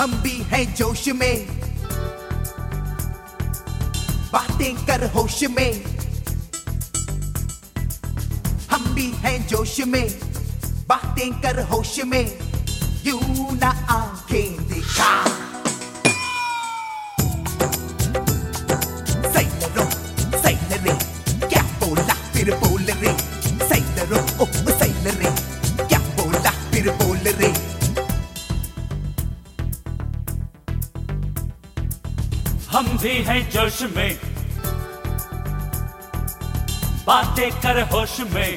हम भी हैं जोश में, बातें कर होश में। हम भी हैं जोश में, बातें कर होश में। यूं ना आंखें दिखा। सैलरो क्या बोला फिर बोल रे। सैलरो सैलरे क्या बोला फिर बोल रे। हम भी हैं जोश में, बातें कर होश में।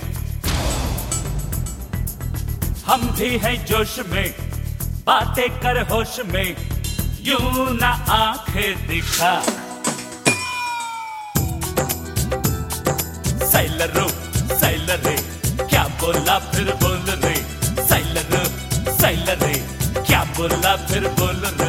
हम भी हैं जोश में, बातें कर होश में। यूं ना आंखें दिखा। सैलरो सैलरे क्या बोला फिर बोल रे। सैलरो सैलरे क्या बोला फिर बोल रे।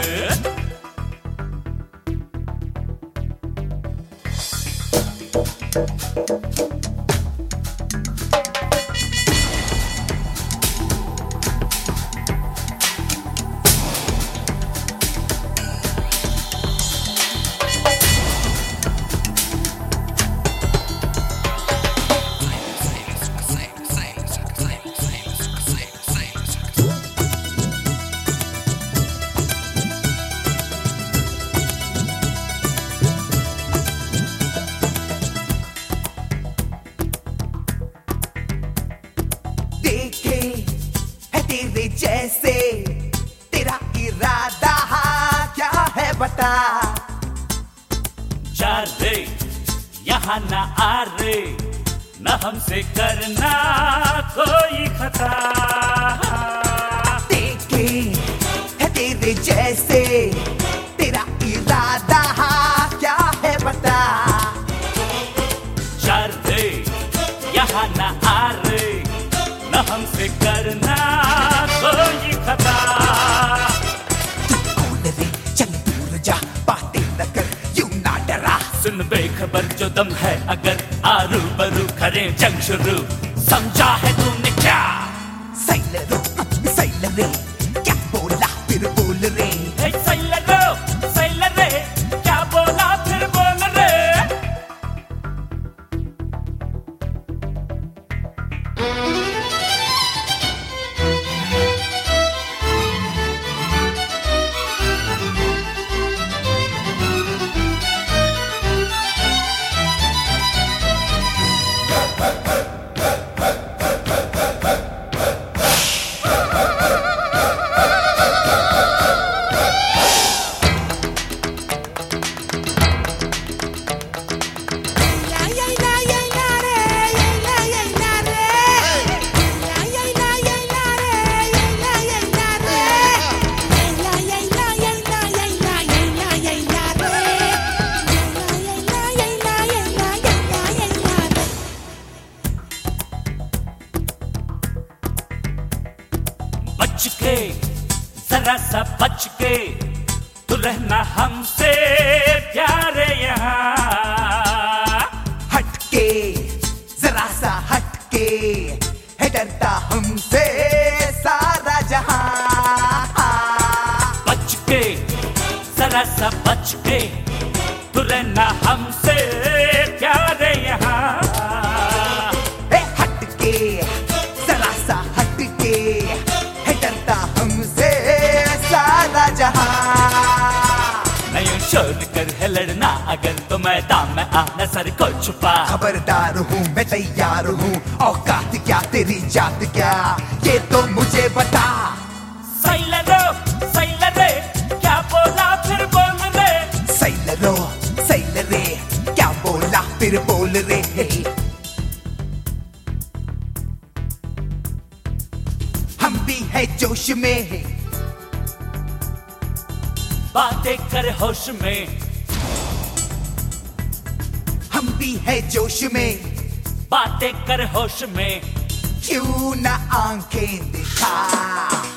तेरे जैसे तेरा इरादा क्या है बता। जा रे यहाँ ना आ रे, न हमसे करना कोई खता। देखे है तेरे जैसे तेरा इरादा क्या है बता। जा रे यहाँ ना आ रे, न हमसे करना कोई खता। तू कौन रे चल दूर जा, बातें न कर यूं ना डरा। सुन बेखबर जो दम है अगर, आरू बरू करें जंग शुरू। समझा है तूने क्या। सैलरो सैलरे क्या बोला फिर बोल रे। सैलरो सैलरे क्या बोला फिर बोल रे। बच के जरा सा बच के, तू रहना हमसे प्यारे यहाँ। हटके जरा सा हटके, है डरता हमसे सारा जहां। बच के जरा सा बच के, तू रहना हमसे प्यारे यहाँ। हटके जरा सा हटके, है डरता हमसे सारा जहां। नहीं शोर कर है लड़ना अगर, तो मैदान में आना सर को छुपा। खबरदार हूँ मैं तैयार हूँ, औकात क्या तेरी जात क्या ये तो मुझे बता। सैलरो सैलरे क्या बोला फिर बोल रे। सैलरो सैलरे क्या बोला फिर बोल रे। हम भी है जोश में, बातें कर होश में। हम भी है जोश में, बातें कर होश में। क्यों ना आंखें दिखा।